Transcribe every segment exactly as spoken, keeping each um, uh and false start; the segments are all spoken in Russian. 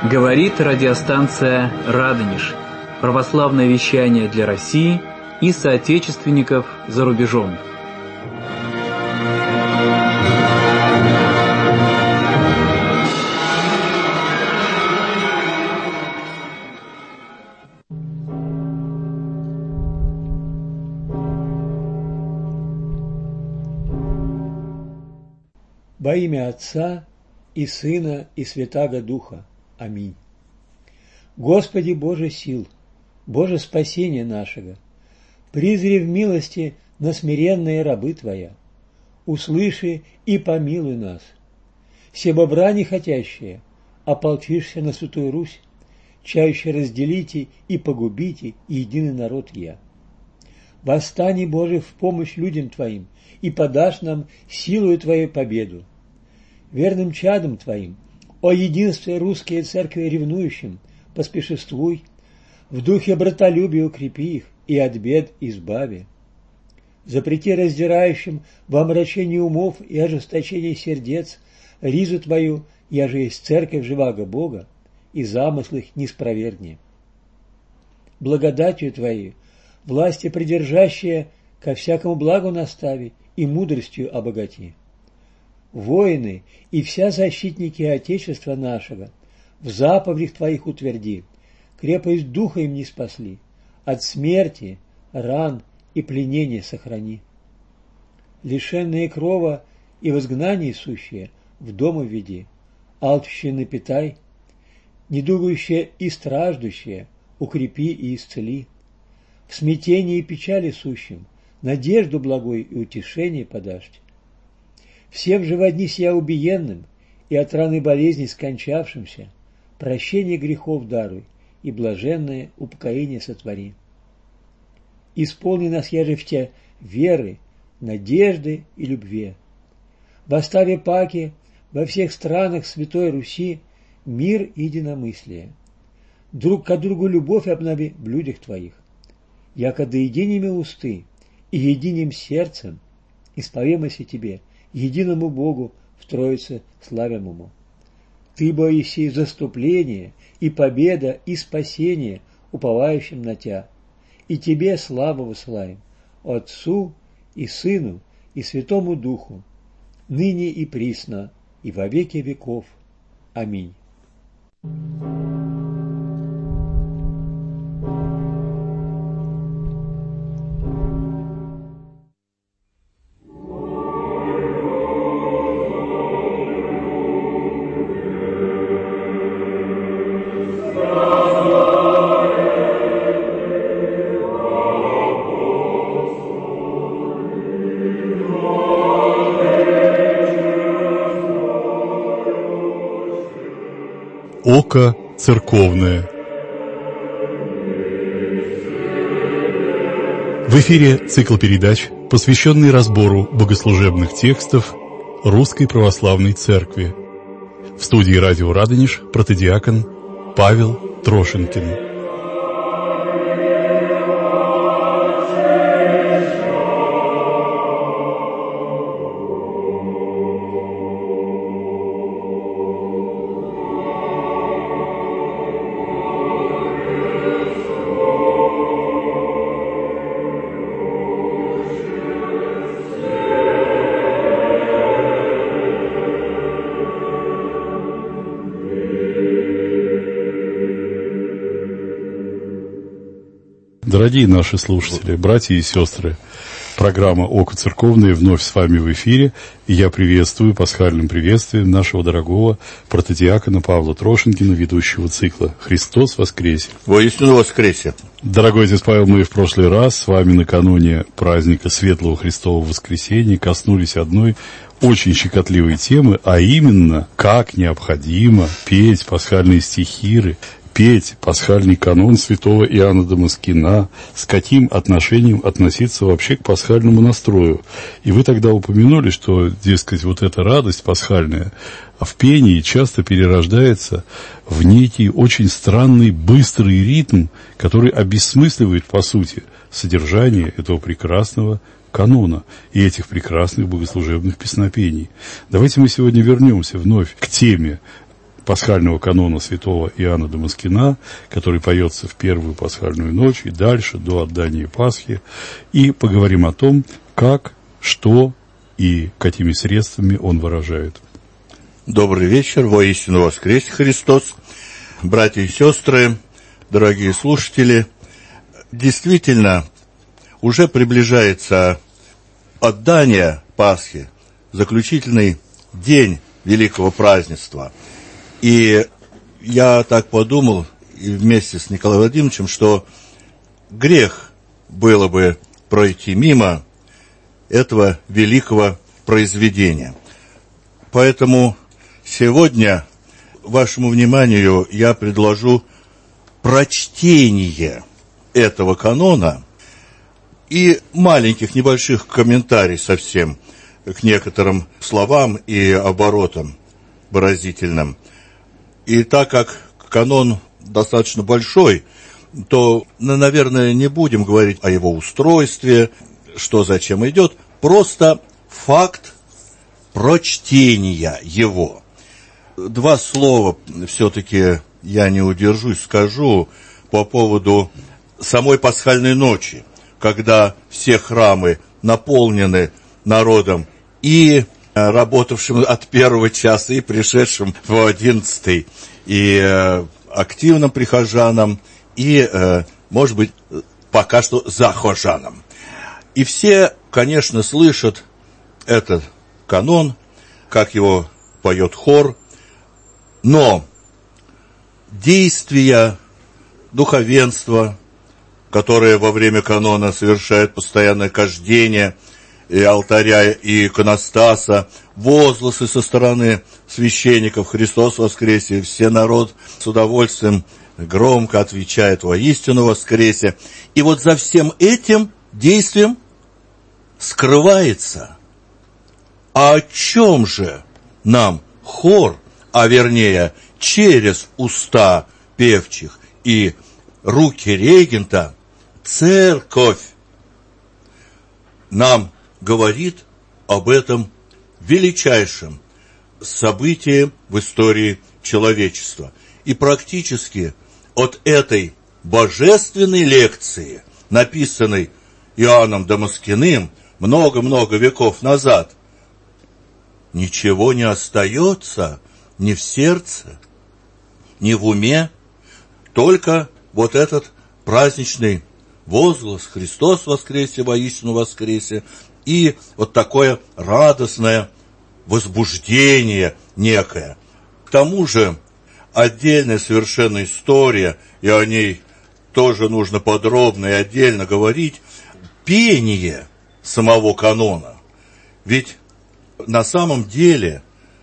Говорит радиостанция «Радонеж». Православное вещание для России и соотечественников за рубежом. Во имя Отца и Сына и Святаго Духа. Аминь. Господи Боже сил, Боже спасения нашего, призри в милости на смиренные рабы Твоя, услыши и помилуй нас. Себо брани хотящие, ополчишься на Святую Русь, чаще разделите и погубите единый народ я. Восстани, Боже, в помощь людям Твоим, и подашь нам силою Твою победу. Верным чадом Твоим, о единстве русские церкви ревнующим, поспешествуй, в духе братолюбия укрепи их и от бед избави. Запрети раздирающим во омрачении умов и ожесточении сердец ризу Твою, я же есть церковь живаго Бога, и замыслы их не спровергни. Благодатью Твоей, власти придержащие, ко всякому благу настави и мудростью обогати. Воины и вся защитники Отечества нашего в заповедях Твоих утверди, крепость духа им не спасли, от смерти, ран и пленения сохрани. Лишенные крова и в изгнании сущие в дом введи, алчущие напитай, недугающие и страждущие укрепи и исцели. В смятении и печали сущим надежду благой и утешение подашь. Всем же во дни сия убиенным и от раны болезни скончавшимся прощение грехов даруй и блаженное упокоение сотвори. Исполни нас, яже в Те, веры, надежды и любви. В оставе паки во всех странах Святой Руси мир и единомыслие. Друг к другу любовь обнови в людях Твоих. Яко да единими усты и единым сердцем исповемося Тебе, единому Богу в Троице славимому. Ты, бо еси заступление и победа и спасение уповающим на Тя, и Тебе славу высылаем, Отцу и Сыну и Святому Духу, ныне и присно, и во веки веков. Аминь. Око церковное. В эфире цикл передач, посвященный разбору богослужебных текстов Русской Православной Церкви. В студии радио «Радонеж» протодиакон Павел Трошенкин. Дорогие наши слушатели, братья и сестры, программа «Око церковное» вновь с вами в эфире, и я приветствую пасхальным приветствием нашего дорогого протодиакона Павла Трошенкина, ведущего цикла «Христос воскресе». Воистину воскресе. Дорогой отец Павел, мы в прошлый раз с вами накануне праздника Светлого Христового воскресения коснулись одной очень щекотливой темы, а именно, как необходимо петь пасхальные стихиры, петь пасхальный канон святого Иоанна Дамаскина, с каким отношением относиться вообще к пасхальному настрою. И вы тогда упомянули, что, дескать, вот эта радость пасхальная в пении часто перерождается в некий очень странный быстрый ритм, который обесмысливает, по сути, содержание этого прекрасного канона и этих прекрасных богослужебных песнопений. Давайте мы сегодня вернемся вновь к теме пасхального канона святого Иоанна Дамаскина, который поется в первую пасхальную ночь и дальше, до отдания Пасхи, и поговорим о том, как, что и какими средствами он выражает. Добрый вечер, воистину воскрес Христос, братья и сестры, дорогие слушатели. Действительно, уже приближается отдание Пасхи, заключительный день великого празднества. И я так подумал, и вместе с Николаем Владимировичем, что грех было бы пройти мимо этого великого произведения. Поэтому сегодня вашему вниманию я предложу прочтение этого канона и маленьких небольших комментариев совсем к некоторым словам и оборотам выразительным. И так как канон достаточно большой, то, наверное, не будем говорить о его устройстве, что зачем идет, просто факт прочтения его. Два слова все-таки я не удержусь, скажу по поводу самой пасхальной ночи, когда все храмы наполнены народом, и работавшим от первого часа, и пришедшим в одиннадцатый, и э, активным прихожанам, и, э, может быть, пока что захожанам. И все, конечно, слышат этот канон, как его поет хор, но действия духовенства, которое во время канона совершает постоянное кождение и алтаря, и иконостаса, возгласы со стороны священников «Христос воскресе», все народ с удовольствием громко отвечает «Воистину воскресе». И вот за всем этим действием скрывается, а о чем же нам хор, а вернее через уста певчих и руки регента церковь нам говорит об этом величайшем событии в истории человечества. И практически от этой божественной лекции, написанной Иоанном Дамаскиным много-много веков назад, ничего не остается ни в сердце, ни в уме, только вот этот праздничный возглас «Христос воскресе, воистину воскресе», и вот такое радостное возбуждение некое. К тому же отдельная совершенно история, и о ней тоже нужно подробно и отдельно говорить, пение самого канона. Ведь на самом деле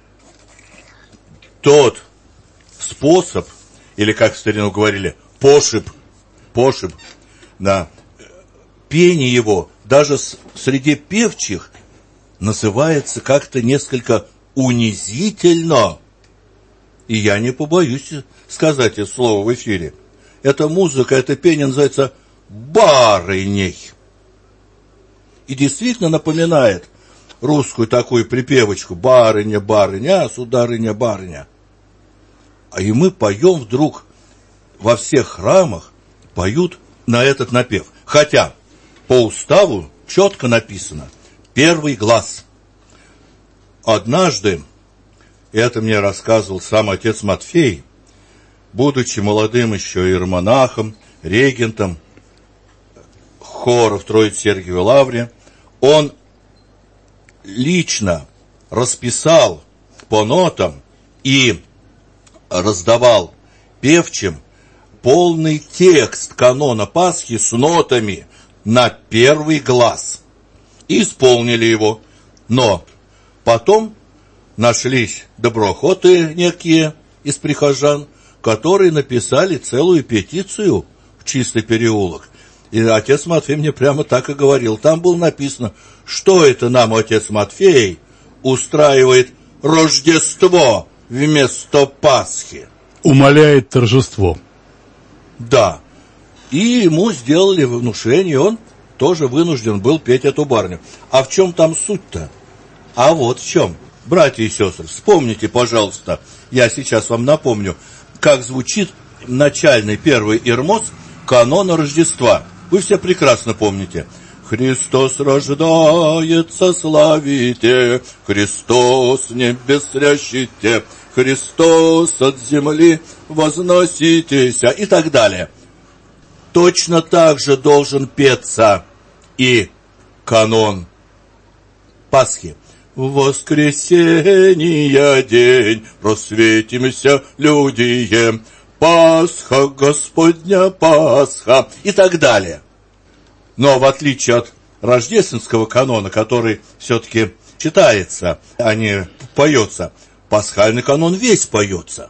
тот способ, или, как в старину говорили, пошиб, пошиб, да, пение его даже среди певчих называется как-то несколько унизительно. И я не побоюсь сказать это слово в эфире. Эта музыка, это пение называется барыней. И действительно напоминает русскую такую припевочку: барыня, барыня, сударыня, барыня. А и мы поем вдруг во всех храмах, поют на этот напев. Хотя по уставу четко написано «первый глас». Однажды, это мне рассказывал сам отец Матфей, будучи молодым еще иеромонахом, регентом хора в Троице-Сергиевой Лавре, он лично расписал по нотам и раздавал певчим полный текст канона Пасхи с нотами на первый глас. И исполнили его. Но потом нашлись доброхоты некие из прихожан, которые написали целую петицию в Чистый переулок. И отец Матфей мне прямо так и говорил. Там было написано, что это нам отец Матфей устраивает Рождество вместо Пасхи. Умаляет торжество. Да. И ему сделали внушение, он тоже вынужден был петь эту барню. А в чем там суть-то? А вот в чем. Братья и сестры, вспомните, пожалуйста, я сейчас вам напомню, как звучит начальный первый ирмос канона Рождества. Вы все прекрасно помните. Христос рождается, славите, Христос небес рящите, Христос от земли возноситесь, и так далее. Точно так же должен петься и канон Пасхи. В воскресенье день просветимся, люди, Пасха, Господня Пасха, и так далее. Но в отличие от рождественского канона, который все-таки читается, а не поется, пасхальный канон весь поется.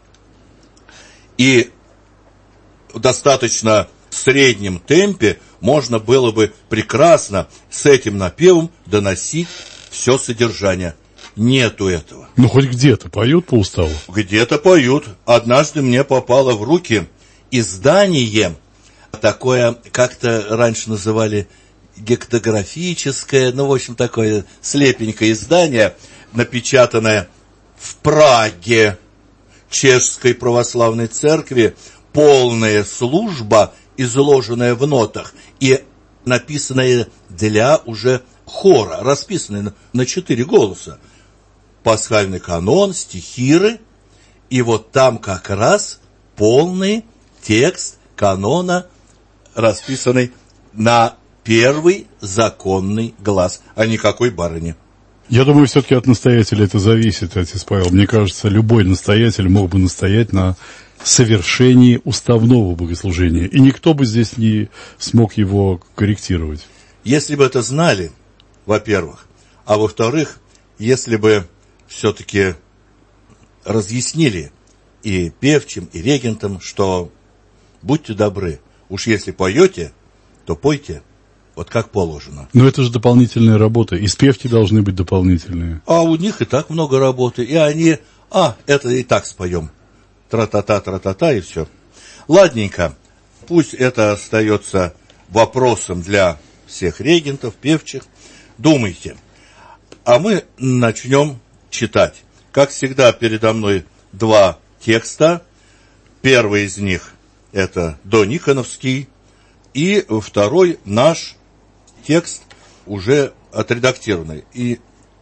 И в достаточно среднем темпе можно было бы прекрасно с этим напевом доносить все содержание. Нету этого. Ну, хоть где-то поют по уставу? Где-то поют. Однажды мне попало в руки издание, такое, как-то раньше называли гектографическое, ну, в общем, такое слепенькое издание, напечатанное в Праге Чешской православной церкви, полная служба, изложенная в нотах и написанная для уже хора, расписанная на четыре голоса. Пасхальный канон, стихиры, и вот там как раз полный текст канона, расписанный на первый законный глас, а никакой барыни. Я думаю, все-таки от настоятеля это зависит, отец Павел. Мне кажется, любой настоятель мог бы настоять на совершении уставного богослужения, и никто бы здесь не смог его корректировать. Если бы это знали, во-первых, а во-вторых, если бы все-таки разъяснили и певчим, и регентам, что будьте добры, уж если поете, то пойте вот как положено. Но это же дополнительная работа, и спевки должны быть дополнительные. А у них и так много работы, и они, а, это и так споем. Тра-та-та, тра-та-та, и все. Ладненько, пусть это остается вопросом для всех регентов, певчих. Думайте. А мы начнем читать. Как всегда, передо мной два текста. Первый из них – это дониконовский, и второй наш текст уже отредактированный. И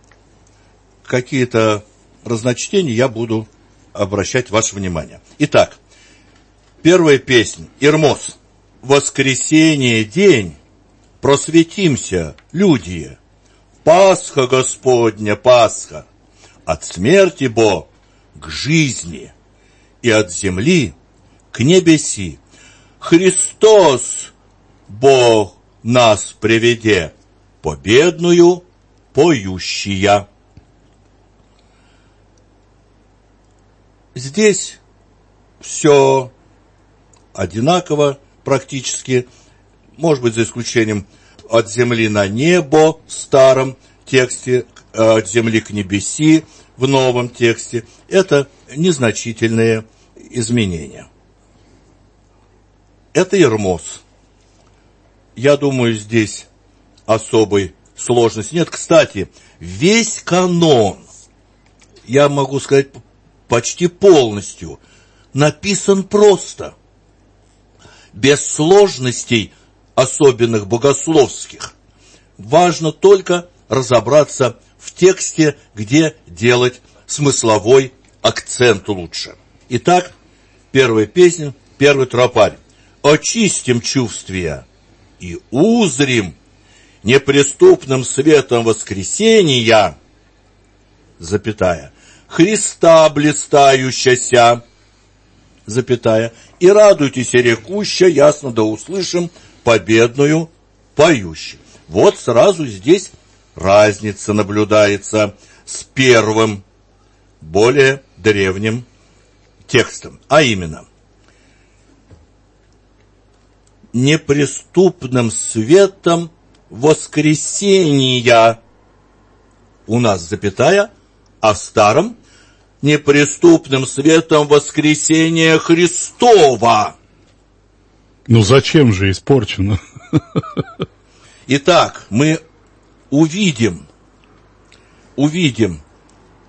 какие-то разночтения я буду обращать ваше внимание. Итак, первая песня, Ирмос. «Воскресенье день, просветимся, люди, Пасха Господня, Пасха, от смерти бо к жизни, и от земли к небеси. Христос, Бог нас приведе, победную поющия». Здесь все одинаково практически, может быть, за исключением «от земли на небо» в старом тексте, «от земли к небеси» в новом тексте. Это незначительные изменения. Это Ирмос. Я думаю, здесь особой сложности нет. Кстати, весь канон, я могу сказать, почти полностью написан просто, без сложностей особенных богословских. Важно только разобраться в тексте, где делать смысловой акцент лучше. Итак, первая песня, первый тропарь. «Очистим чувствия и узрим неприступным светом воскресения, запятая, Христа блистающаяся, запятая, и радуйтесь, рекуща, ясно да услышим, победную поющую». Вот сразу здесь разница наблюдается с первым, более древним текстом, а именно неприступным светом воскресения, у нас запятая, а в старом неприступным светом воскресения Христова. Ну зачем же испорчено? Итак, мы увидим, увидим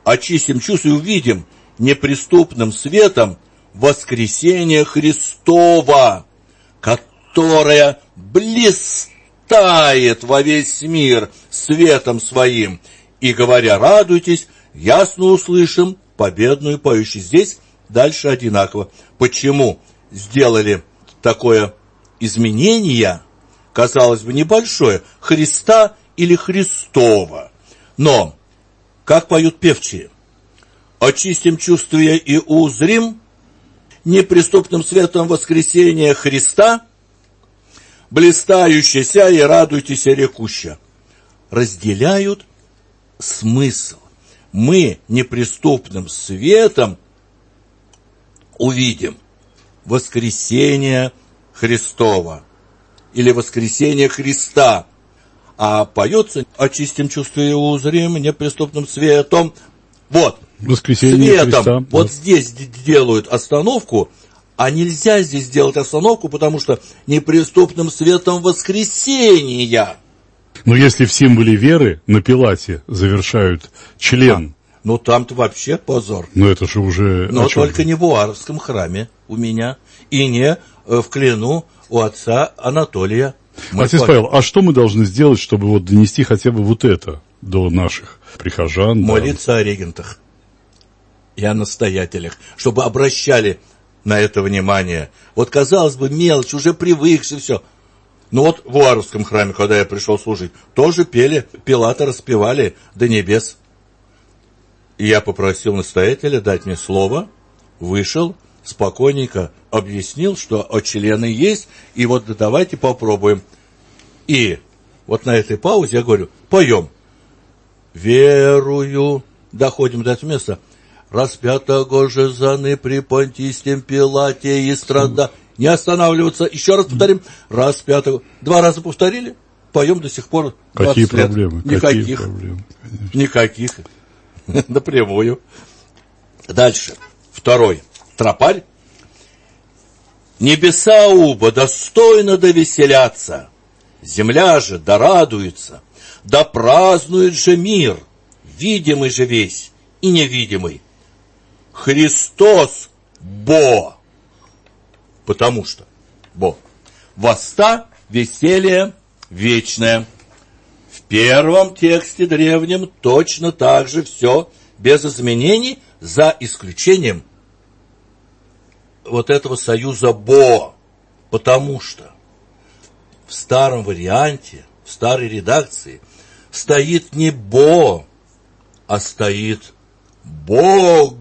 очистим чувства и увидим неприступным светом воскресение Христова, которое блистает во весь мир светом своим. И говоря, радуйтесь, ясно услышим победную поющую. Здесь дальше одинаково. Почему сделали такое изменение, казалось бы, небольшое, Христа или Христова? Но, как поют певчие, очистим чувствия и узрим неприступным светом воскресения Христа, блистающийся и радуйтесь рекуща. Разделяют смысл. Мы неприступным светом увидим воскресение Христова или воскресение Христа, а поется очистим чувствия и узрим неприступным светом. Вот, воскресение светом. Христа. Вот да. Здесь делают остановку, а нельзя здесь делать остановку, потому что неприступным светом воскресения. Но если в символе веры на Пилате завершают член... А, ну там-то вообще позор. Но это же уже... Но только не в Уваровском храме у меня, и не в Клину у отца Анатолия. Мы Отец Павел, а что мы должны сделать, чтобы вот донести хотя бы вот это до наших прихожан? Молиться да. о регентах и о настоятелях, чтобы обращали на это внимание. Вот, казалось бы, мелочь, уже привыкший, все. Но вот в Уваровском храме, когда я пришел служить, тоже пели, Пилата распевали до небес. И я попросил настоятеля дать мне слово, вышел, спокойненько объяснил, что члены есть, и вот давайте попробуем. И вот на этой паузе я говорю, поем. Верую, доходим до этого места. Распятого же заны при Понтийском Пилате и страда. Не останавливаться, еще раз повторим. Распятого. Два раза повторили, поем до сих пор. Какие проблемы? Никаких. Какие проблемы? Никаких. Напрямую. Дальше. Второй. Тропарь. Небеса уба достойно довеселятся, земля же да радуется, да празднует же мир, видимый же весь и невидимый. Христос Бо, потому что Бо. Воста веселье вечное. В первом тексте древнем точно так же все без изменений, за исключением вот этого союза Бо, потому что в старом варианте, в старой редакции стоит не Бо, а стоит Бог.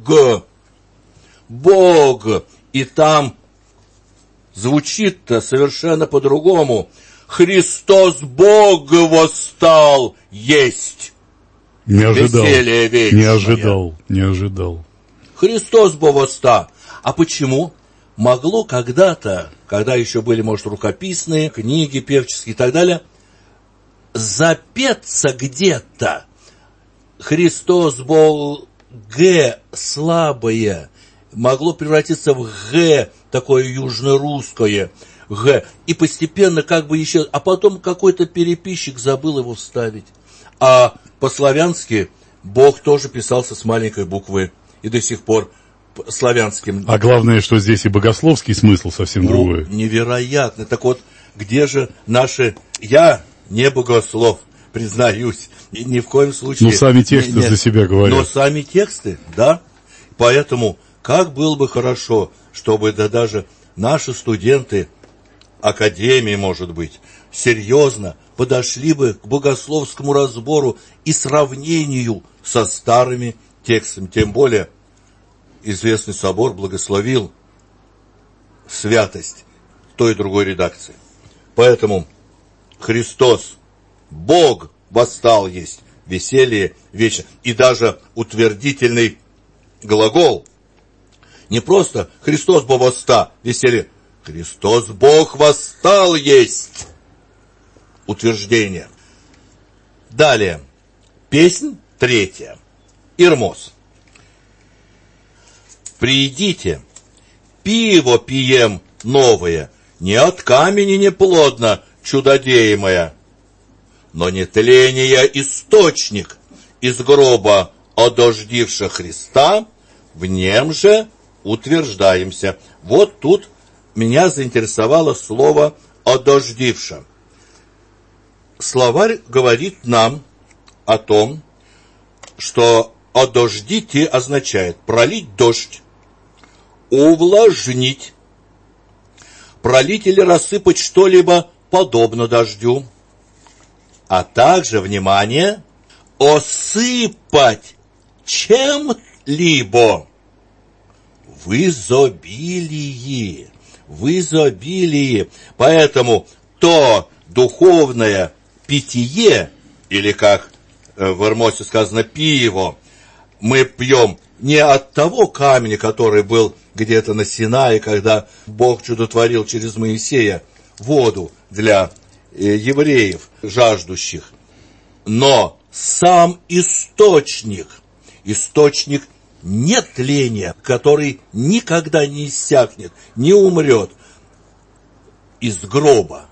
Бог. И там звучит-то совершенно по-другому. Христос Бог восстал есть. Не ожидал, веселье вечное. Не ожидал, не ожидал. Христос Бог восстал. А почему? Могло когда-то, когда еще были, может, рукописные книги, певческие и так далее, запеться где-то. Христос Бог Г слабое, могло превратиться в Г, такое южно-русское Г, и постепенно как бы еще, а потом какой-то переписчик забыл его вставить. А по-славянски Бог тоже писался с маленькой буквы, и до сих пор славянским. А главное, что здесь и богословский смысл совсем ну, другой. Невероятно. Так вот, где же наши... Я не богослов, признаюсь, и ни в коем случае... Но сами тексты не, не, за себя говорят. Но сами тексты, да. Поэтому, как было бы хорошо, чтобы да даже наши студенты академии, может быть, серьезно подошли бы к богословскому разбору и сравнению со старыми текстами. Тем более, известный собор благословил святость той и другой редакции. Поэтому Христос, Бог восстал есть, веселье вечно. И даже утвердительный глагол. Не просто Христос Бог восстал, веселье. Христос Бог восстал есть. Утверждение. Далее. Песнь третья. Ирмос. Придите, пиво пием новое, не от камени неплодно чудодеемое, но не тление источник из гроба одождивши Христа, в нем же утверждаемся. Вот тут меня заинтересовало слово «одождивши». Словарь говорит нам о том, что «одождите» означает пролить дождь, увлажнить, пролить или рассыпать что-либо подобно дождю, а также, внимание, осыпать чем-либо в изобилии, в изобилии. Поэтому то духовное питье, или как в Эрмосе сказано пиво, мы пьем не от того камня, который был где-то на Синае, когда Бог чудотворил через Моисея воду для евреев, жаждущих, но сам источник, источник нетления, который никогда не иссякнет, не умрет. Из гроба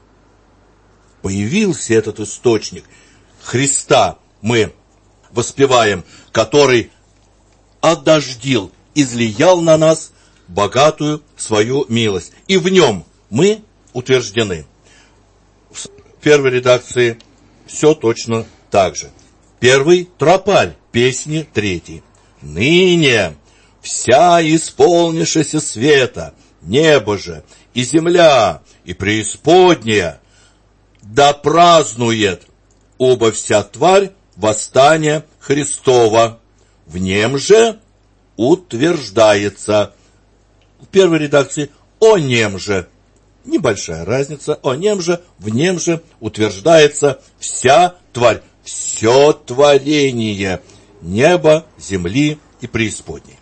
появился этот источник. Христа мы воспеваем, который одождил, излиял на нас богатую свою милость. И в нем мы утверждены. В первой редакции все точно так же. Первый тропарь песни третий. Ныне вся исполнившаяся света, небо же и земля, и преисподняя, да празднует, оба вся тварь восстания Христова. В нем же утверждается. В первой редакции о нем же. Небольшая разница. О нем же, в нем же утверждается вся тварь. Все творение неба, земли и преисподней.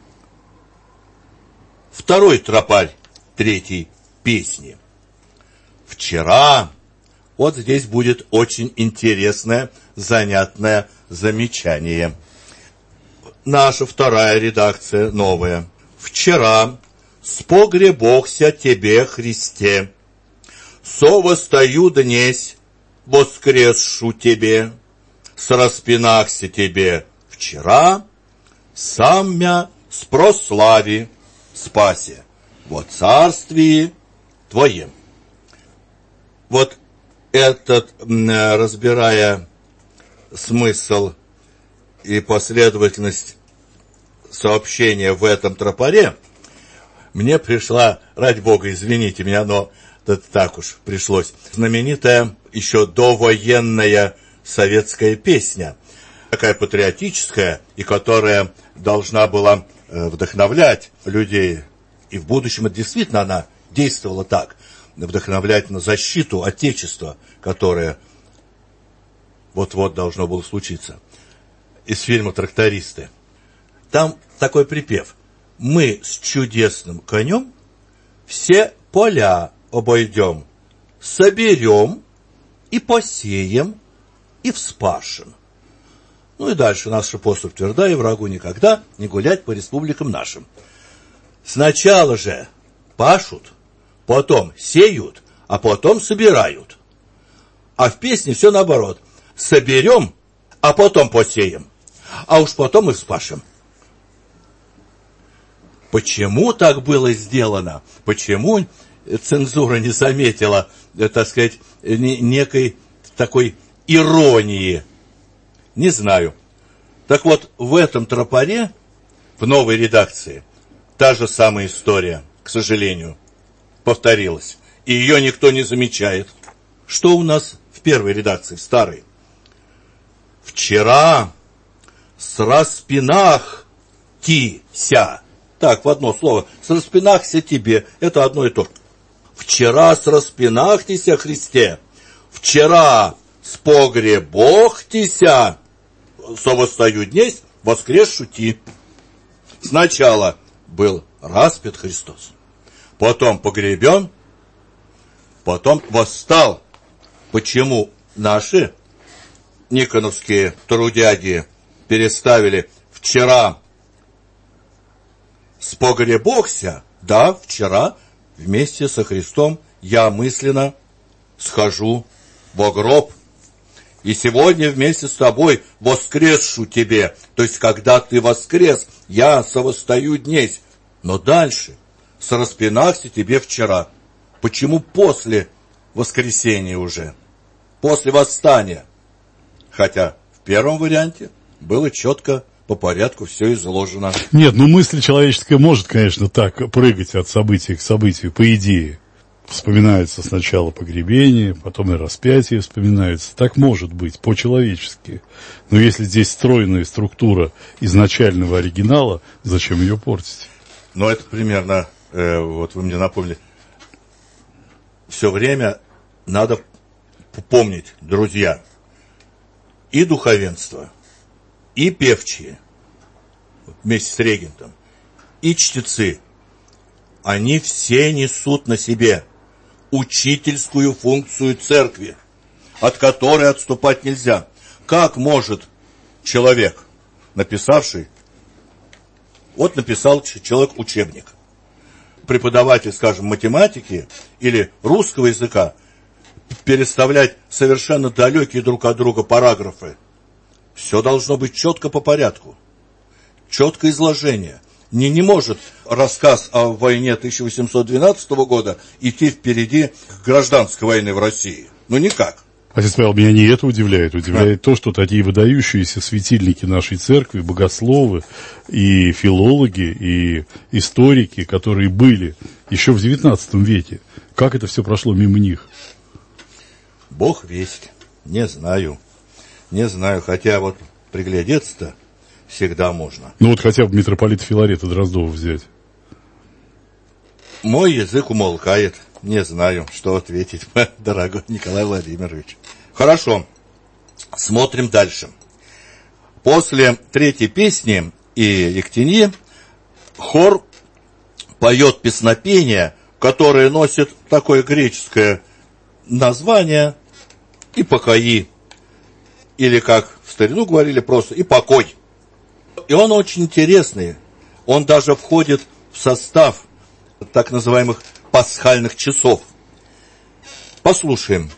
Второй тропарь третьей песни. Вчера, вот здесь будет очень интересное, занятное замечание. Наша вторая редакция, новая. Вчера спогребохся тебе, Христе, со восстаю днесь, воскресшу тебе, с распинахся тебе вчера, сам мя спрослави спасе во царствии твоем. Вот этот, разбирая смысл и последовательность сообщения в этом тропаре, мне пришла, ради Бога, извините меня, но это так уж пришлось, знаменитая еще довоенная советская песня, такая патриотическая, и которая должна была вдохновлять людей, и в будущем это действительно она действовала так, вдохновлять на защиту Отечества, которое вот-вот должно было случиться. Из фильма «Трактористы». Там такой припев. Мы с чудесным конем все поля обойдем, соберем и посеем и вспашем. Ну и дальше наша поступь тверда, и врагу никогда не гулять по республикам нашим. Сначала же пашут, потом сеют, а потом собирают. А в песне все наоборот. Соберем, а потом посеем, а уж потом и вспашем. Почему так было сделано? Почему цензура не заметила, так сказать, некой такой иронии? Не знаю. Так вот, в этом тропаре, в новой редакции, та же самая история, к сожалению, повторилась. И ее никто не замечает. Что у нас в первой редакции, в старой? Вчера с распинах ти-ся. Так, в одно слово. С распинахся тебе. Это одно и то. Вчера с распинахтися, Христе. Вчера с погребохтися. Со восстаю днесь, воскресшу ти. Сначала был распят Христос. Потом погребен. Потом восстал. Почему наши никоновские трудяги переставили вчера с погребохся? Да, вчера вместе со Христом я мысленно схожу во гроб. И сегодня вместе с тобой воскресшу тебе. То есть, когда ты воскрес, я совостою днесь. Но дальше, сораспинахся тебе вчера. Почему после воскресения уже? После восстания? Хотя в первом варианте было четко по порядку все изложено. Нет, ну мысль человеческая может, конечно, так прыгать от события к событию, по идее. Вспоминается сначала погребение, потом и распятие вспоминается. Так может быть, по-человечески. Но если здесь стройная структура изначального оригинала, зачем ее портить? Ну, это примерно, э, вот вы мне напомнили. Все время надо помнить, друзья, и духовенство, и певчие, вместе с регентом, и чтецы, они все несут на себе учительскую функцию церкви, от которой отступать нельзя. Как может человек, написавший, вот написал человек учебник, преподаватель, скажем, математики или русского языка, переставлять совершенно далекие друг от друга параграфы? Все должно быть четко по порядку, четкое изложение. Не, не может рассказ о войне тысяча восемьсот двенадцатого года идти впереди гражданской войны в России. Ну, никак. Отец Павел, меня не это удивляет. Удивляет а? то, что такие выдающиеся светильники нашей церкви, богословы и филологи, и историки, которые были еще в девятнадцатом веке, как это все прошло мимо них? Бог весть. Не знаю. Не знаю, хотя вот приглядеться-то всегда можно. Ну вот хотя бы митрополита Филарета Дроздова взять. Мой язык умолкает. Не знаю, что ответить, дорогой Николай Владимирович. Хорошо. Смотрим дальше. После третьей песни и Ектеньи хор поет песнопение, которое носит такое греческое название «Ипокои». Или, как в старину говорили, просто «Ипокой». И он очень интересный. Он даже входит в состав так называемых пасхальных часов. Послушаем.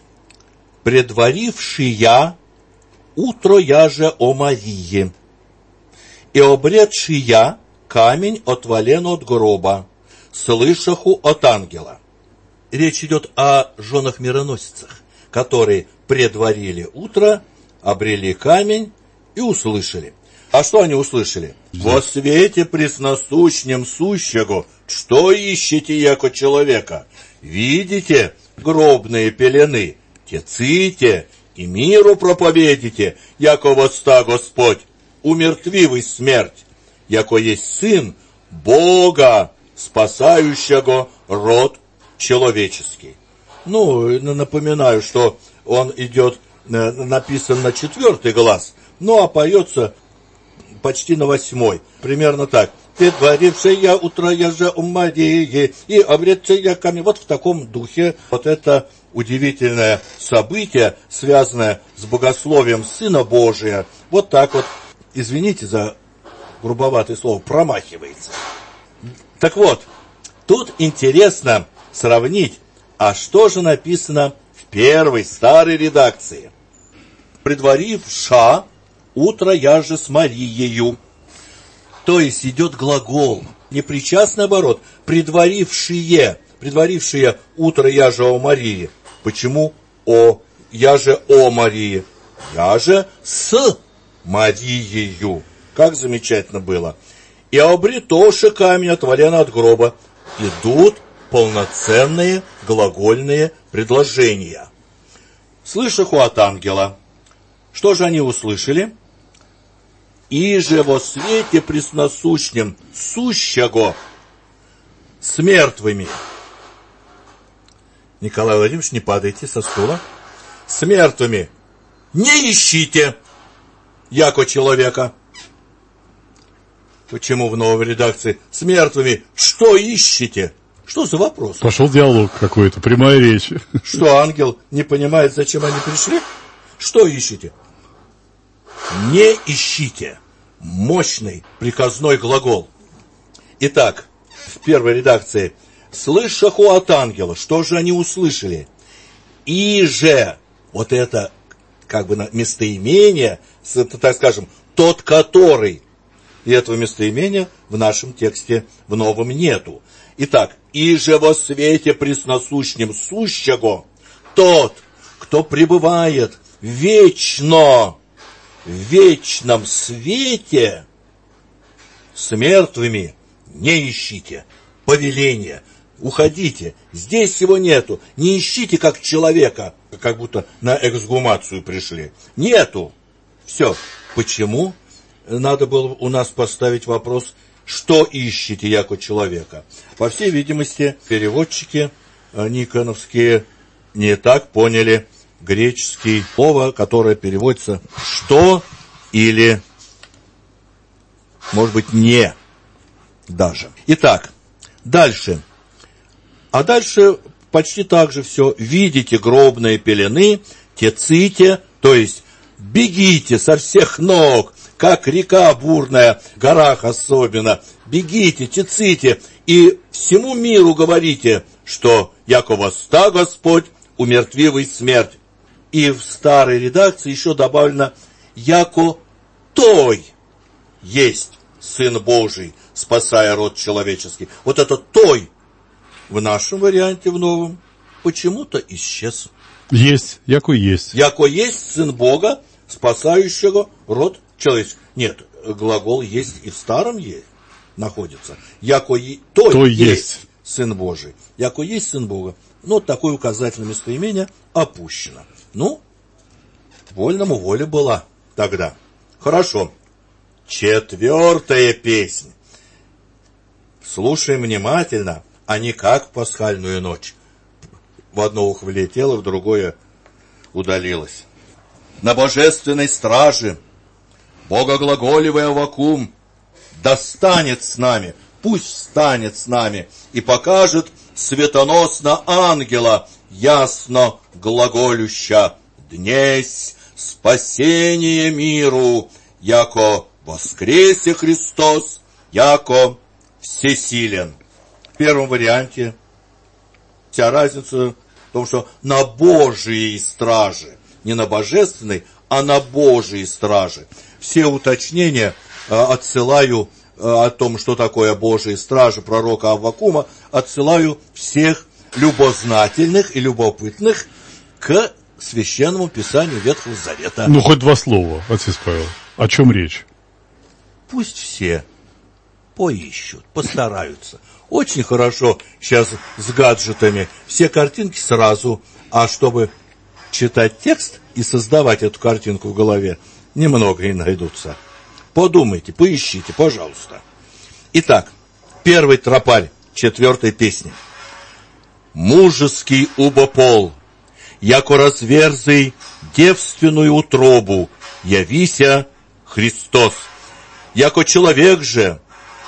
«Предварившия утро яже о Марии, и обретшия камень отвален от гроба, слышаху от ангела». Речь идет о женах-мироносицах, которые предварили утро, обрели камень и услышали. А что они услышали? «Во свете пресносущнем сущего, что ищете, яко человека? Видите гробные пелены, теците и миру проповедите, яко восста Господь, умертвивый смерть, яко есть Сын Бога, спасающего род человеческий». Ну, напоминаю, что он идет, написан на четвертый глаз, ну, а поется почти на восьмой. Примерно так. «Предварившая утро яже у Марии и обретшая камень». Вот в таком духе вот это удивительное событие, связанное с богословием Сына Божия, вот так вот, извините за грубоватое слово, промахивается. Так вот, тут интересно сравнить, а что же написано в первой старой редакции? «Предваривша утро яже с Мариею». То есть идет глагол, непричастный оборот, предварившие, предварившие утро яже о Марии. Почему о, яже о Марии? Яже с Мариею. Как замечательно было. И обретоше камень отвален от гроба. Идут полноценные глагольные предложения. Слышаху от ангела. Что же они услышали? «И же во свете пресносущнем сущего с мертвыми». Николай Владимирович, не падайте со стула. «С мертвыми не ищите, яко человека». Почему в новой редакции «с мертвыми что ищете»? Что за вопрос? Пошел диалог какой-то, прямая речь. Что, ангел не понимает, зачем они пришли? Что ищете? Не ищите. Мощный приказной глагол. Итак, в первой редакции «слышаху от ангела». Что же они услышали? «И же», вот это как бы местоимение, так скажем, тот, который. И этого местоимения в нашем тексте в новом нету. Итак, «И же во свете пресносущнем сущего тот, кто пребывает вечно в вечном свете, с мертвыми не ищите повеления, уходите, здесь его нету, не ищите как человека, как будто на эксгумацию пришли, нету». Все. Почему? Надо было у нас поставить вопрос, что ищете яко человека. По всей видимости, переводчики никоновские не так поняли греческое слово, которое переводится «что» или, может быть, «не» даже. Итак, дальше. А дальше почти так же все. «Видите гробные пелены, теците», то есть бегите со всех ног, как река бурная, в горах особенно, бегите, теците, и всему миру говорите, что яко восста Господь, умертвивый смерть. И в старой редакции еще добавлено, яко той есть Сын Божий, спасая род человеческий. Вот это той в нашем варианте, в новом, почему-то исчез. Есть, яко есть. Яко есть Сын Бога, спасающего род человеческий. Нет, глагол есть и в старом есть, находится. Яко е... той, той есть, есть Сын Божий. Яко есть Сын Бога. Но такое указательное местоимение опущено. Ну, вольному воля была тогда. Хорошо. Четвертая песня. Слушаем внимательно, а не как в пасхальную ночь. В одно ухо влетело, в другое удалилось. На божественной страже, богоглаголивый Аввакум, достанет с нами, пусть встанет с нами и покажет светоносно ангела, ясно глаголюща: «Днесь спасение миру, яко воскресе Христос, яко всесилен». В первом варианте вся разница в том, что на Божией страже, не на божественной, а на Божией страже. Все уточнения э, отсылаю э, о том, что такое Божьи стражи пророка Аввакума, отсылаю всех любознательных и любопытных к Священному Писанию Ветхого Завета. Ну, хоть два слова, отец Павел. О чем речь? Пусть все поищут, постараются. Очень хорошо сейчас с гаджетами. Все картинки сразу, а чтобы читать текст и создавать эту картинку в голове, немного и найдутся. Подумайте, поищите, пожалуйста. Итак, первый тропарь четвертой песни. «Мужеский убопол, яко разверзый девственную утробу, явися Христос, яко человек же,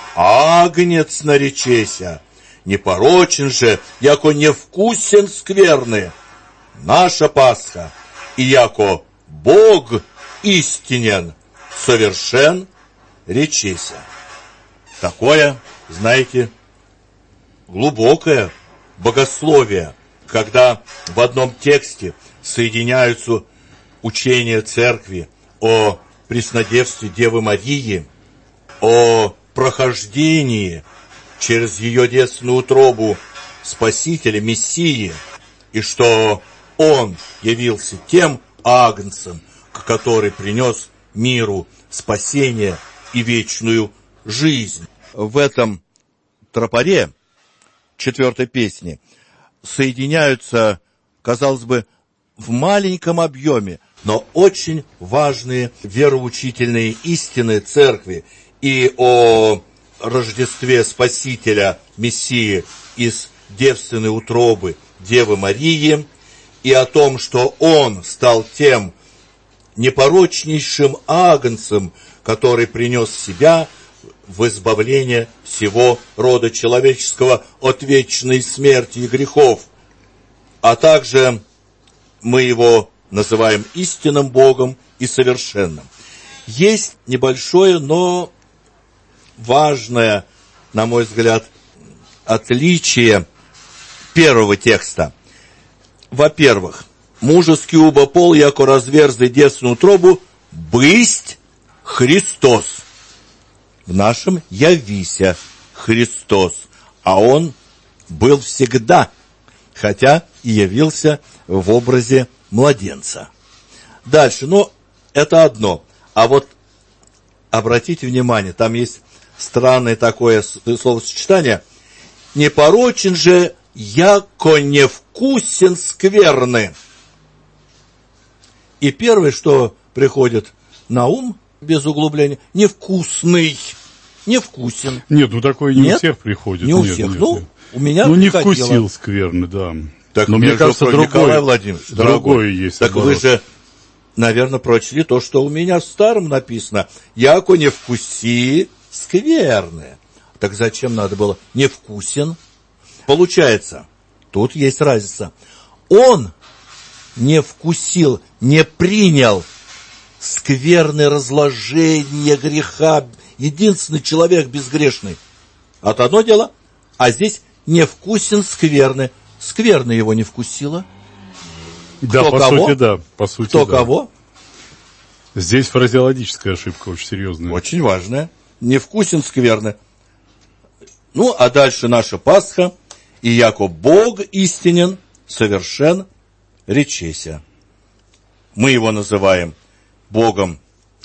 агнец наречеся, непорочен же, яко невкусен скверны, наша Пасха, и яко Бог истинен, совершен речеся». Такое, знаете, глубокое богословие, когда в одном тексте соединяются учения церкви о преснодевстве Девы Марии, о прохождении через ее девственную утробу Спасителя, Мессии, и что Он явился тем агнцем, который принес миру спасение и вечную жизнь. В этом тропаре четвертой песни соединяются, казалось бы, в маленьком объеме, но очень важные вероучительные истины церкви и о Рождестве Спасителя Мессии из девственной утробы Девы Марии, и о том, что Он стал тем непорочнейшим агнцем, который принес себя в избавление всего рода человеческого от вечной смерти и грехов. А также мы его называем истинным Богом и совершенным. Есть небольшое, но важное, на мой взгляд, отличие первого текста. Во-первых, мужеский убо пол, яко разверзли детственную утробу, бысть Христос. В нашем явися Христос, а Он был всегда, хотя и явился в образе младенца. Дальше, ну, это одно. А вот обратите внимание, там есть странное такое словосочетание. «Непорочен же, яко невкусен скверны». И первое, что приходит на ум, без углубления, невкусный, невкусен. Нет, ну такое не нет? у всех приходит. Не у нет, всех. Нет, ну, нет. у меня ну, не приходило. вкусил скверны, да. Так, но мне кажется, другое, Николай Владимирович, другое дорогой, есть. Так оборот. вы же, наверное, прочли то, что у меня в старом написано. «Яко не вкуси скверны». Так зачем надо было «невкусен»? Получается, тут есть разница. Он не вкусил, не принял скверны разложения греха. Единственный человек безгрешный. Это одно дело. А здесь не вкусен скверны. Скверны его не вкусила. Да, Кто по кого? сути, да. По сути, Кто да. кого? Здесь фразеологическая ошибка очень серьезная. Очень важная. Не вкусен скверны. Ну, а дальше наша Пасха. «И яко Бог истинен, совершен, речеся». Мы его называем Богом.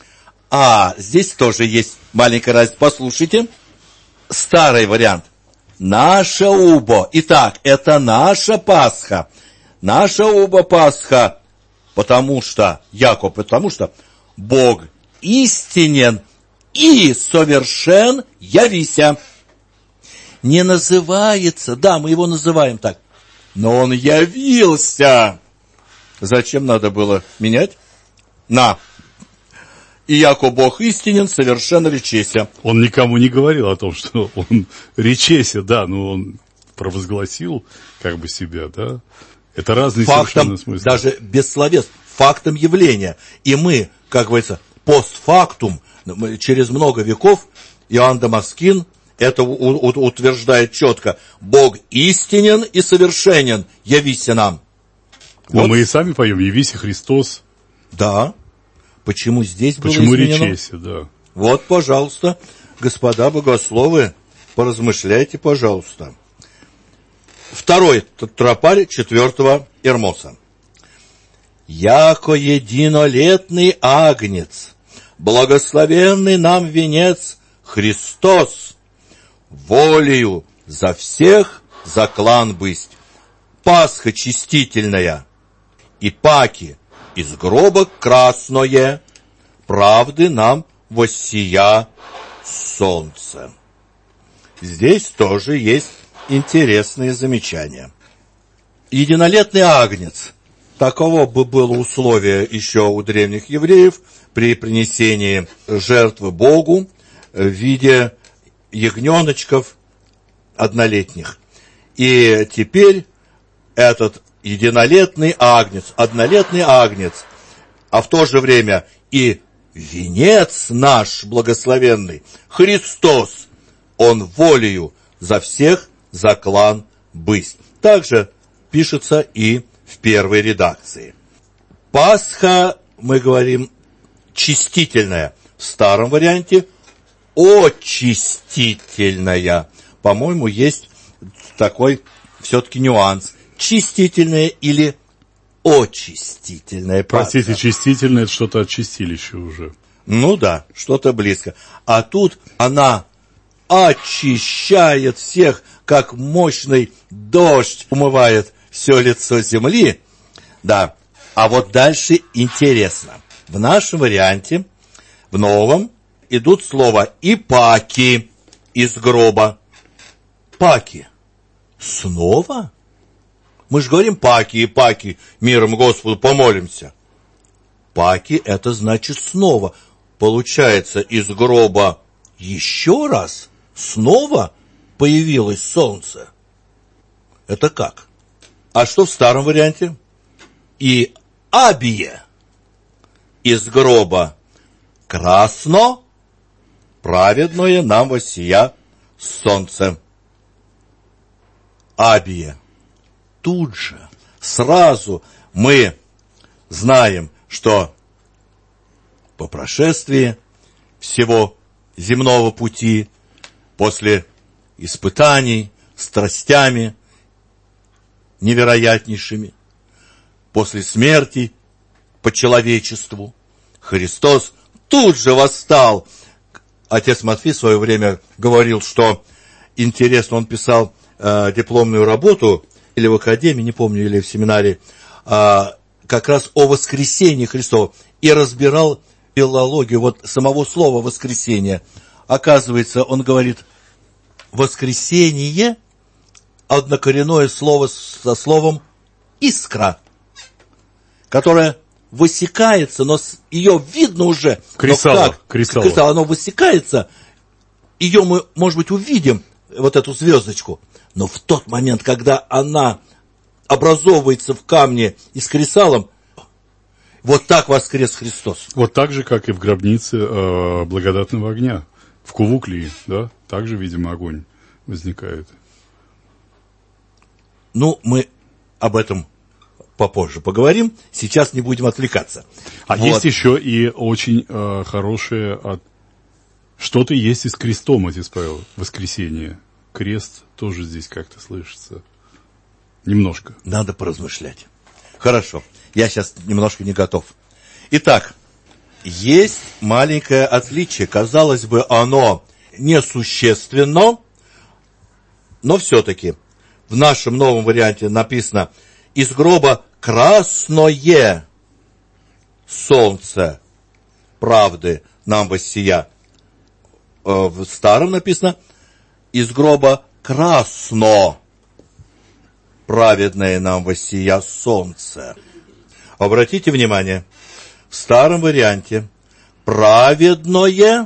А здесь тоже есть маленькая разница. Послушайте. Старый вариант. Наша убо. Итак, это наша Пасха. Наша убо Пасха. Потому что, яко, потому что Бог истинен и совершен явися. Не называется, да, мы его называем так, но он явился. Зачем надо было менять? На. И яко Бог истинен, совершенно речеся. Он никому не говорил о том, что он речеся, да, но он провозгласил как бы себя, да. Это разные Фактом, совершенно смыслы. даже без словес, фактом явления. И мы, как говорится, постфактум, через много веков, Иоанн Дамаскин это у, у, утверждает четко. Бог истинен и совершенен, явися нам. Но Вот. мы и сами поем «Явися Христос». Да. Почему здесь было Почему изменено? речеся, да. Вот, пожалуйста, господа богословы, поразмышляйте, пожалуйста. Второй тропарь четвертого Эрмоса. «Яко единолетный агнец, благословенный нам венец Христос, волею за всех заклан бысть, Пасха чистительная, и паки из гроба красное, правды нам воссия солнце». Здесь тоже есть интересные замечания. Единолетный агнец. Таково бы было условие еще у древних евреев при принесении жертвы Богу в виде ягненочков однолетних. И теперь этот единолетный агнец, однолетный агнец, а в то же время и венец наш благословенный, Христос, он волею за всех заклан бысть. Также пишется и в первой редакции. Пасха, мы говорим, чистительная. В старом варианте очистительная. По-моему, есть такой все-таки нюанс. Чистительная или очистительная Пасха. Простите, чистительно это что-то от чистилища уже. Ну да, что-то близко. А тут она очищает всех, как мощный дождь умывает все лицо земли. Да, а вот дальше интересно. В нашем варианте, в новом, идут слова «и паки» из гроба. Паки. Снова? Мы же говорим «паки и паки, миром Господу помолимся». Паки – это значит снова. Получается, из гроба еще раз снова появилось солнце. Это как? А что в старом варианте? И абие из гроба красно, праведное нам воссия солнце. Абие. Тут же, сразу мы знаем, что по прошествии всего земного пути, после испытаний, страстями невероятнейшими, после смерти по человечеству, Христос тут же восстал. Отец Матфей в свое время говорил, что интересно, он писал э, дипломную работу, или в академии, не помню, или в семинаре, э, как раз о воскресении Христова, и разбирал филологию вот самого слова «воскресение». Оказывается, он говорит, воскресение – однокоренное слово со словом «искра», которое высекается, но ее видно уже. Кресало, как? кресало. кресало. Оно высекается, ее мы, может быть, увидим, вот эту звездочку, но в тот момент, когда она образовывается в камне и с кресалом, вот так воскрес Христос. Вот так же, как и в гробнице э, благодатного огня, в Кувуклии, да? Также, видимо, огонь возникает. Ну, мы об этом попозже поговорим, сейчас не будем отвлекаться. А вот. Есть еще и очень э, хорошее, от... что-то есть и с крестом, отец Павел, воскресенье. Крест тоже здесь как-то слышится. Немножко. Надо поразмышлять. Хорошо, я сейчас немножко не готов. Итак, есть маленькое отличие. Казалось бы, оно несущественно, но все-таки в нашем новом варианте написано «Из гроба красное солнце правды нам воссия». В старом написано «Из гроба красно праведное нам воссия солнце». Обратите внимание, в старом варианте праведное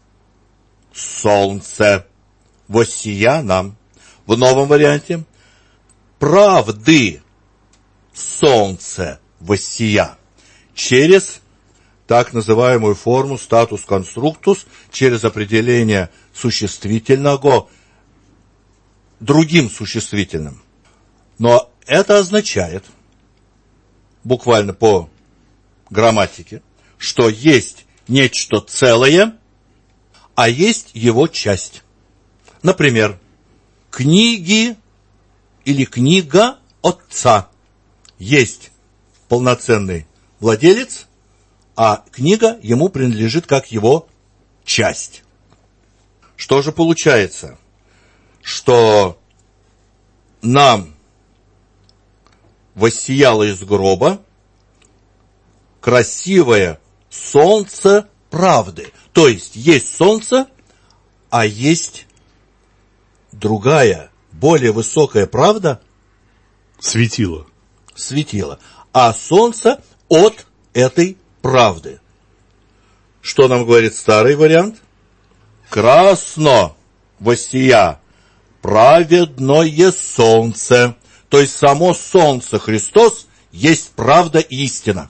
солнце воссия нам. В новом варианте правды солнце воссия. Через так называемую форму статус конструктус, через определение существительного другим существительным. Но это означает, буквально по грамматике, что есть нечто целое, а есть его часть. Например, книги или книга отца. Есть полноценный владелец, а книга ему принадлежит как его часть. Что же получается? Что нам воссияло из гроба красивое солнце правды. То есть есть солнце, а есть другая, более высокая правда. Светило. Светило. А солнце от этой правды. Что нам говорит старый вариант? Красно воссия праведное солнце. То есть само солнце Христос есть правда и истина.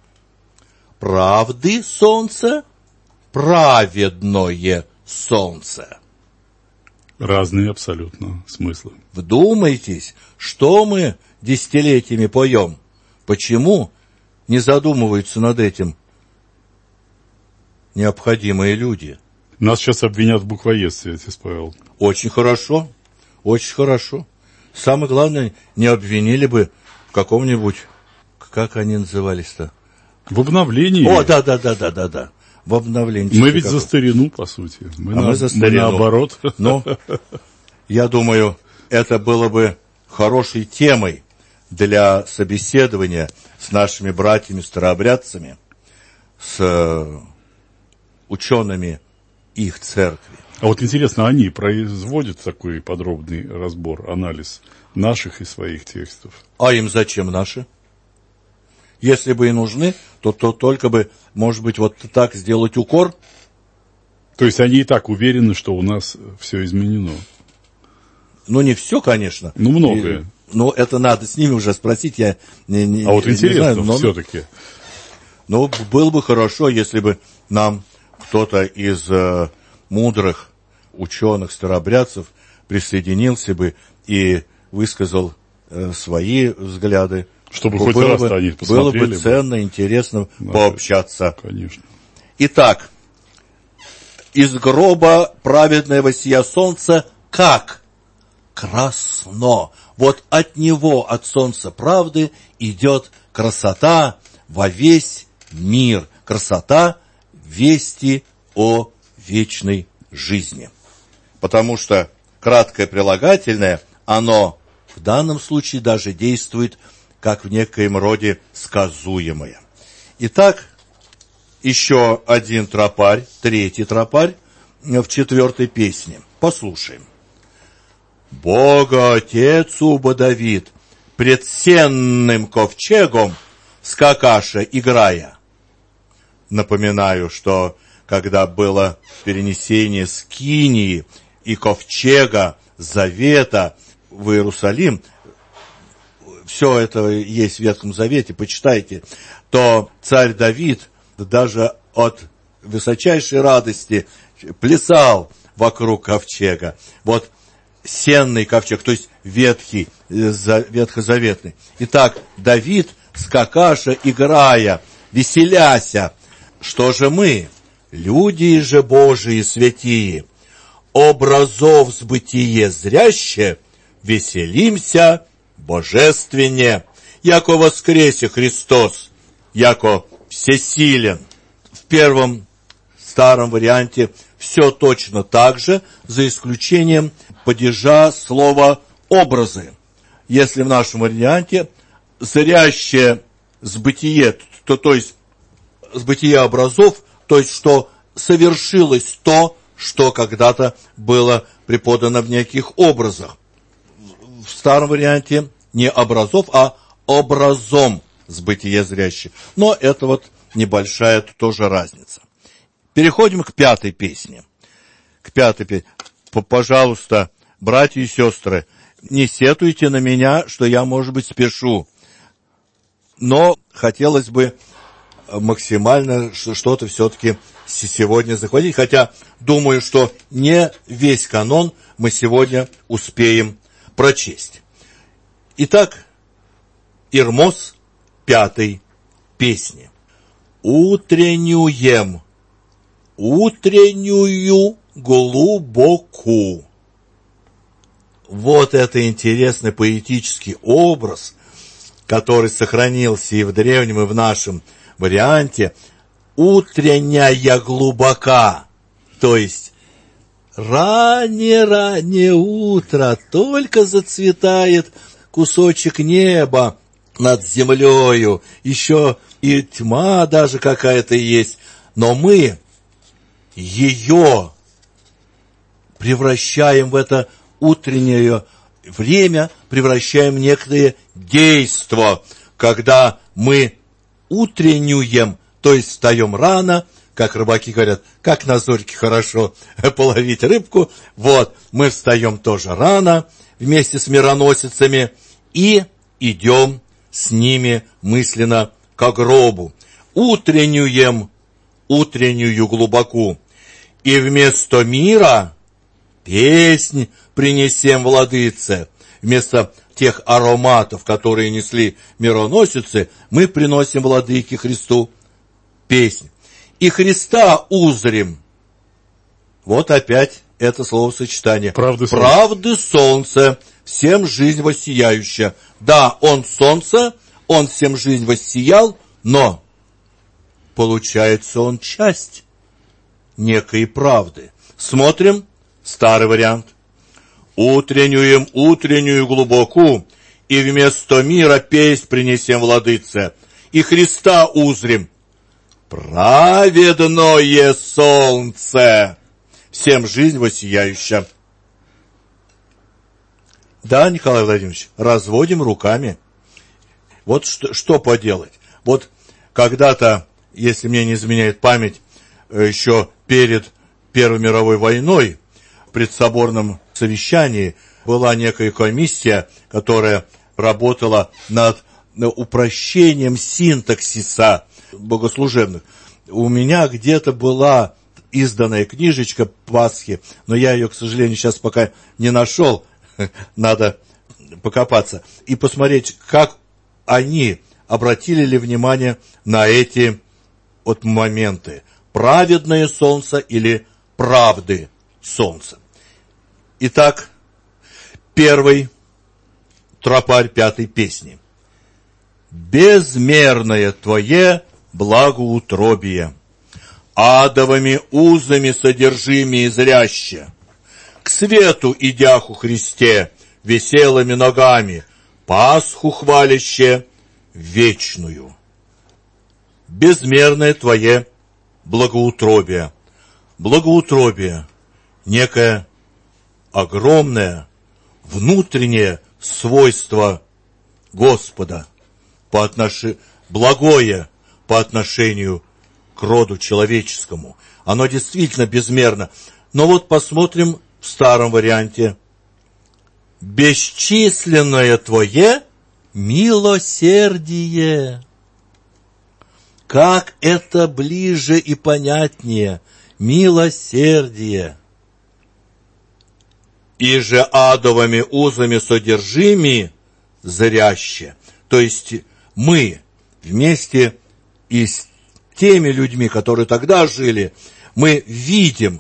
Правды солнце, праведное солнце. Разные абсолютно смыслы. Вдумайтесь, что мы десятилетиями поем. Почему не задумываются над этим необходимые люди? Нас сейчас обвинят в буквоедстве, отец Павел. Очень хорошо, очень хорошо. Самое главное, не обвинили бы в каком-нибудь, как они назывались-то? В обновлении. О, да, да, да, да, да, да. В обновлении. Мы ведь за старину, по сути. Мы, а на, мы за старину. Мы наоборот. Ну, я думаю, это было бы хорошей темой для собеседования с нашими братьями-старообрядцами, с учеными их церкви. А вот интересно, они производят такой подробный разбор, анализ наших и своих текстов? А им зачем наши? Если бы и нужны, то, то только бы, может быть, вот так сделать укор. То есть они и так уверены, что у нас все изменено? Ну, не все, конечно. Ну, многое. И, ну, это надо с ними уже спросить. Я не, не, а вот не интересно, знаю, но, все-таки. Ну, было бы хорошо, если бы нам кто-то из э, мудрых ученых, старообрядцев присоединился бы и высказал э, свои взгляды. Чтобы хоть было раз-то бы, они было посмотрели. бы ценно, интересно Да, пообщаться. Конечно. Итак, из гроба праведного сия солнца как? Красно. Вот от него, от солнца правды, идет красота во весь мир. Красота вести о вечной жизни. Потому что краткое прилагательное, оно в данном случае даже действует как в некоем роде сказуемое. Итак, еще один тропарь, третий тропарь в четвертой песне. Послушаем. «Бога Отец уба Давид, пред сенным ковчегом скакаша играя». Напоминаю, что когда было перенесение скинии и ковчега завета в Иерусалим, все это есть в Ветхом Завете, почитайте, то царь Давид даже от высочайшей радости плясал вокруг ковчега. Вот сенный ковчег, то есть ветхий, ветхозаветный. Итак, Давид, скакаша, играя, веселяся. Что же мы, люди же Божии святие, образов с бытие зряще, веселимся божественне, яко воскресе Христос, яко всесилен. В первом старом варианте все точно так же, за исключением падежа слова «образы». Если в нашем варианте зрящее с бытие, то, то есть с бытия образов, то есть что совершилось то, что когда-то было преподано в неких образах. В старом варианте не образов, а образом с бытия зрящее. Но это вот небольшая тоже разница. Переходим к пятой песне. К пятой песне. Пожалуйста, братья и сестры, не сетуйте на меня, что я, может быть, спешу. Но хотелось бы максимально что-то все-таки сегодня захватить. Хотя думаю, что не весь канон мы сегодня успеем прочесть. Итак, Ирмос пятой песни. Утреннюем, утреннюю глубоку. Вот это интересный поэтический образ, который сохранился и в древнем, и в нашем варианте. Утренняя глубока, то есть раннее-раннее утро, только зацветает кусочек неба над землею, еще и тьма даже какая-то есть, но мы ее превращаем в это утреннее время, превращаем в некое действо, когда мы утреннюем, то есть встаем рано, как рыбаки говорят, как на зорьке хорошо половить рыбку, вот, мы встаем тоже рано вместе с мироносицами и идем с ними мысленно ко гробу. Утреннюем, утреннюю глубоку, и вместо мира песнь принесем владыце. Вместо тех ароматов, которые несли мироносицы, мы приносим владыке Христу песнь. И Христа узрим. Вот опять это словосочетание. Правды солнца. Правды солнца, всем жизнь воссияющая. Да, он солнце, он всем жизнь воссиял, но получается он часть некой правды. Смотрим старый вариант. Утреннюем, утреннюю глубоку, и вместо мира песнь принесем владыце, и Христа узрим. Праведное солнце, всем жизнь воссияющая. Да, Николай Владимирович, разводим руками. Вот что, что поделать. Вот когда-то, если мне не изменяет память, еще перед Первой мировой войной, в предсоборном совещании была некая комиссия, которая работала над упрощением синтаксиса богослужебных. У меня где-то была изданная книжечка Пасхи, но я ее, к сожалению, сейчас пока не нашел. Надо покопаться и посмотреть, как они обратили ли внимание на эти вот моменты? Праведное солнце или правды солнца? Итак, первый тропарь пятой песни. «Безмерное Твое благоутробие, адовыми узами содержимие зряще, к свету идяху Христе, веселыми ногами, Пасху хваляще вечную. Безмерное Твое благоутробие». Благоутробие – некое огромное внутреннее свойство Господа, по отнош... благое по отношению к роду человеческому. Оно действительно безмерно. Но вот посмотрим в старом варианте. «Бесчисленное Твое милосердие». Как это ближе и понятнее. Милосердие. «И же адовыми узами содержими зряще». То есть мы вместе и с теми людьми, которые тогда жили, мы видим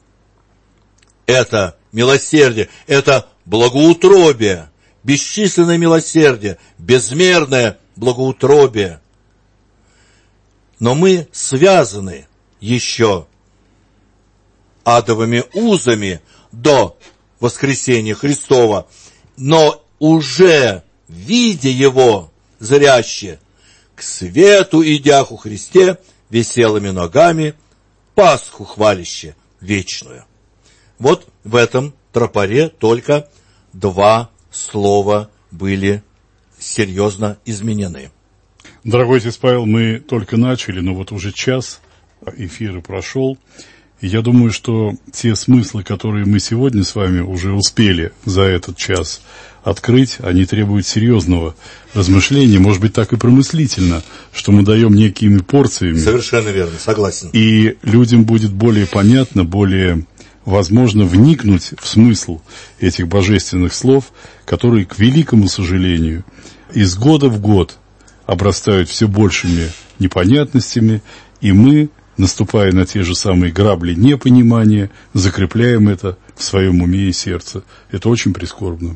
это милосердие, это благоутробие, бесчисленное милосердие, безмерное благоутробие. Но мы связаны еще адовыми узами до воскресения Христова, но уже видя Его зряще, к свету идяху Христе, веселыми ногами, Пасху хваляще вечную. Вот в этом тропаре только два слова были серьезно изменены. Дорогой отец Павел, мы только начали, но вот уже час эфира прошел. И я думаю, что те смыслы, которые мы сегодня с вами уже успели за этот час открыть, они требуют серьезного размышления, может быть, так и промыслительно, что мы даем некими порциями. Совершенно верно, согласен. И людям будет более понятно, более возможно вникнуть в смысл этих божественных слов, которые, к великому сожалению, из года в год обрастают все большими непонятностями, и мы, наступая на те же самые грабли непонимания, закрепляем это в своем уме и сердце. Это очень прискорбно.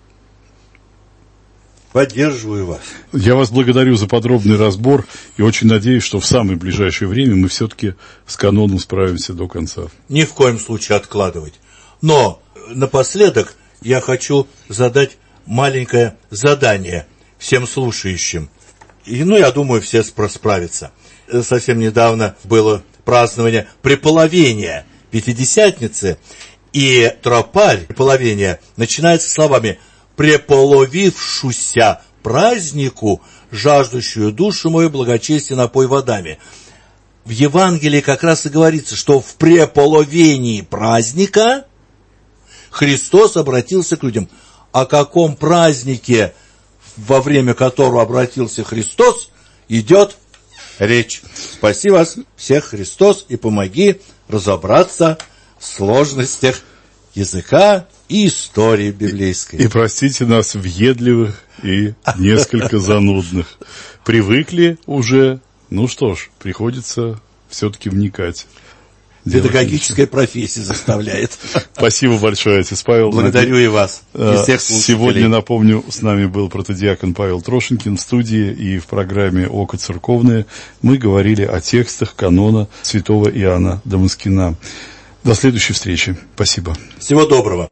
Поддерживаю вас. Я вас благодарю за подробный разбор и очень надеюсь, что в самое ближайшее время мы все-таки с каноном справимся до конца. Ни в коем случае откладывать. Но напоследок я хочу задать маленькое задание всем слушающим. И, ну, я думаю, все справятся. Совсем недавно было празднование преполовения Пятидесятницы, и тропарь преполовения начинается словами: «Преполовившуся празднику, жаждущую душу мою, благочестие напой водами». В Евангелии как раз и говорится, что в преполовении праздника Христос обратился к людям. О каком празднике, во время которого обратился Христос, идет речь? Спаси вас всех, Христос, и помоги разобраться в сложностях языка и истории библейской. И простите нас, въедливых и несколько занудных. Привыкли уже, ну что ж, приходится все-таки вникать. Педагогическая профессия заставляет. Спасибо большое, отец Павел. Благодарю и вас, и всех слушателей. Сегодня, напомню, с нами был протодиакон Павел Трошенкин в студии, и в программе «Око церковное» мы говорили о текстах канона святого Иоанна Дамаскина. До следующей встречи. Спасибо. Всего доброго.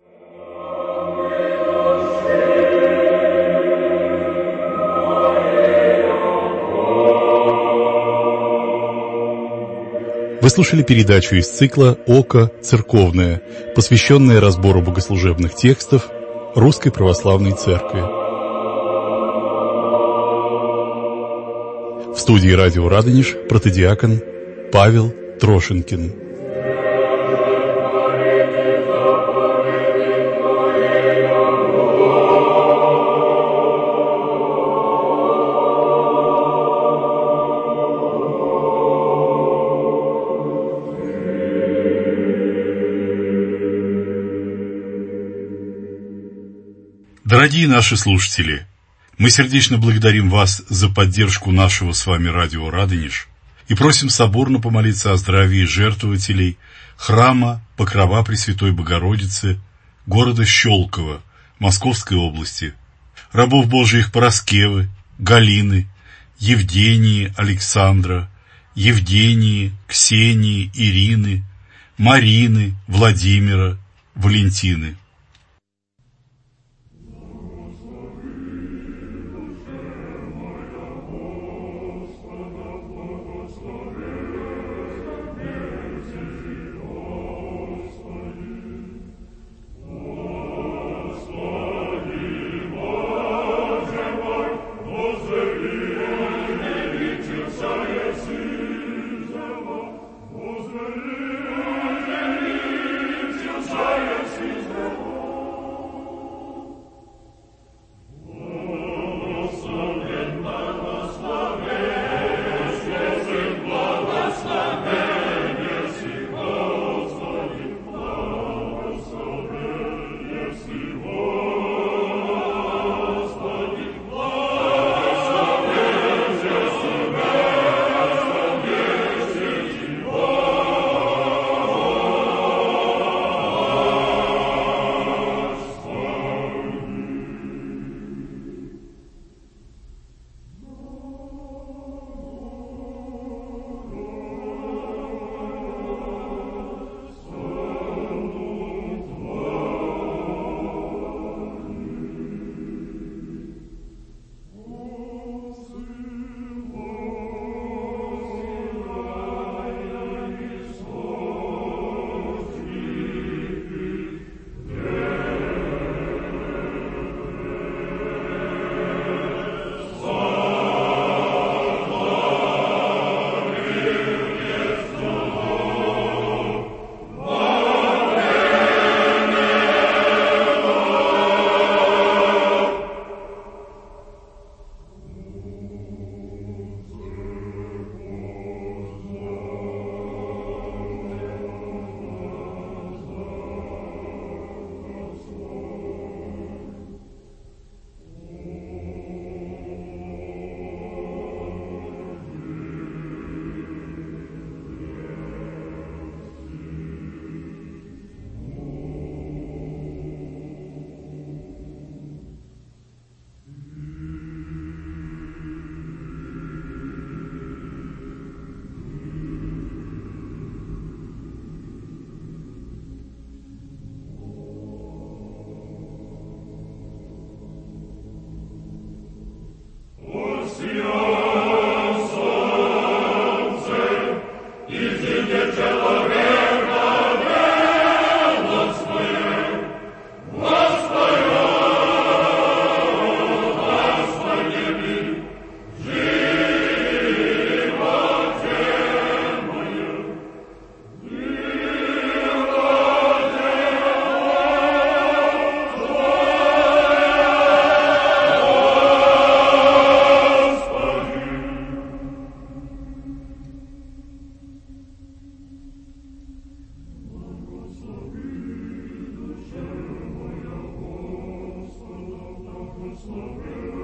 Вы слушали передачу из цикла «Око церковное», посвященная разбору богослужебных текстов Русской Православной Церкви. В студии радио «Радонеж» протодиакон Павел Трошенкин. Дорогие наши слушатели, Мы сердечно благодарим вас за поддержку нашего с вами радио «Радонеж» и просим соборно помолиться о здравии жертвователей храма Покрова Пресвятой Богородицы города Щелково Московской области, рабов Божиих Пороскевы, Галины, Евгении, Александра, Евгении, Ксении, Ирины, Марины, Владимира, Валентины. Slow